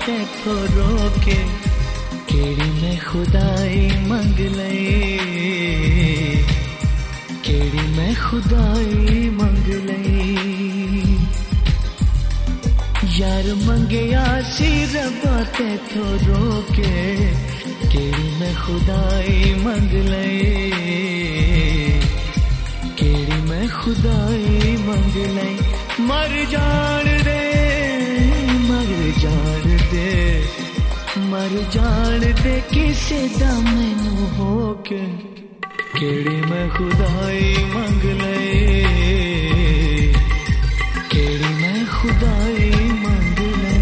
तेथों रोके केड़ी मैं खुदाई मंग लई, केड़ी मैं खुदाई मंग लई। यार मंगया सी रब्बा तेथों रोके केड़ी मैं खुदाई मंग लई, केड़ी मैं खुदाई मंग लई। मर जान दे, मर जान दे, मर जान दे किसे दा मैनू होके केड़ी मैं खुदाई मंग लई, केड़ी मैं खुदाई मंग लई।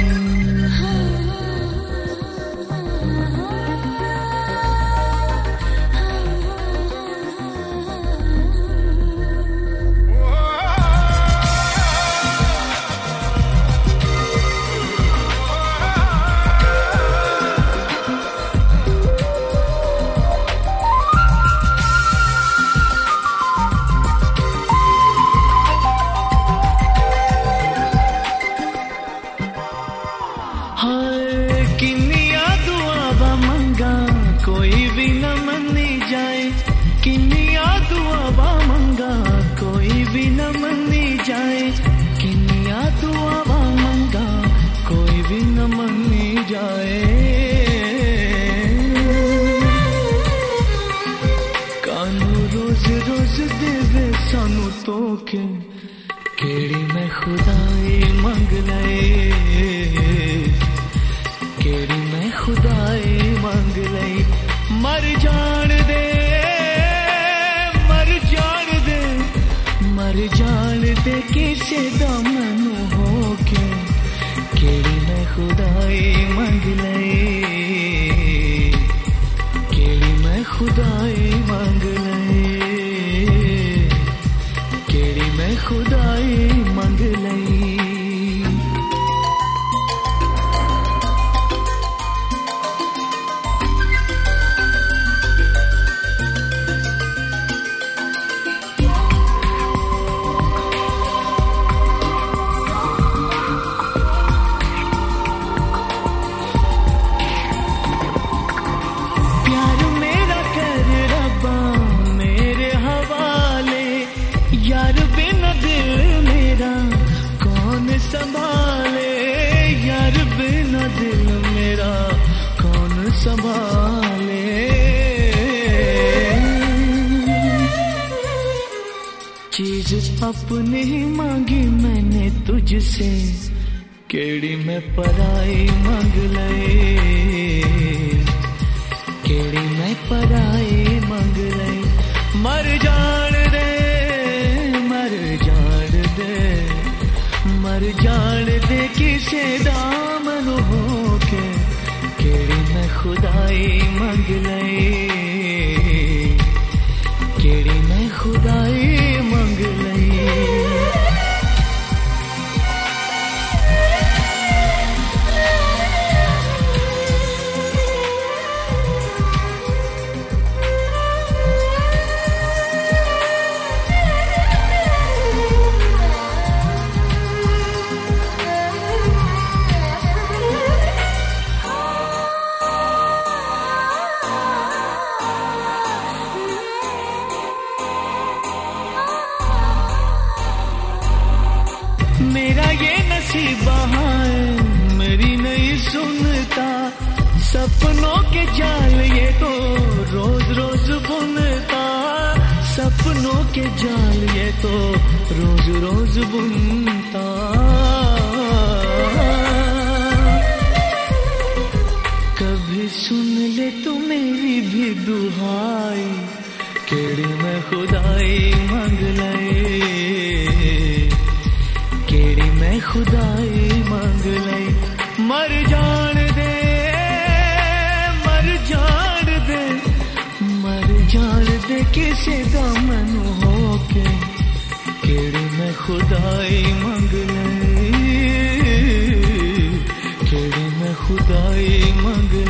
किन्निया दुआवा मंगा कोई भी न मन्नी जाए, किन्निया दुआवा मंगा कोई भी न मन्नी जाए, किन्निया दुआवा मंगा कोई भी न मन्नी जाए। कानू रोज रोज देवे सानू तोके केड़ी मैं खुदाई मंग लई, केड़ी मैं खुदाई मंग लई। मर जान दे, मर जान दे, मर जान दे किसे दा मैनू होके केड़ी मैं खुदाई मंग लई, केड़ी मैं खुदाई मंग लई, केड़ी मैं खुदाई मंग लई। यार बिना दिल मेरा कौन संभाले, यार बिना दिल मेरा कौन संभाले। चीज अपनी मांगी मैंने तुझसे केड़ी मैं पराई मंग लई, केड़ी मैं पराई मंग लई। मर जान दे, मर जान दे, मर जान दे किसे दामन होके केड़ी मैं खुदाई मंग लई, केड़ी मैं खुदाई मंग लई। मेरा ये नसीब है मेरी नहीं सुनता, सपनों के जाल ये तो रोज रोज बुनता, सपनों के जाल ये तो रोज रोज बुनता। कभी सुन ले तू मेरी भी दुहाई केड़ी मैं खुदाई मंग लई, केड़ी मैं खुदाई मंग लई। मर जान दे, मर जान दे, मर जान दे किसे दामन होके केड़ी मैं खुदाई मंग लई, केड़ी मैं खुदाई मंग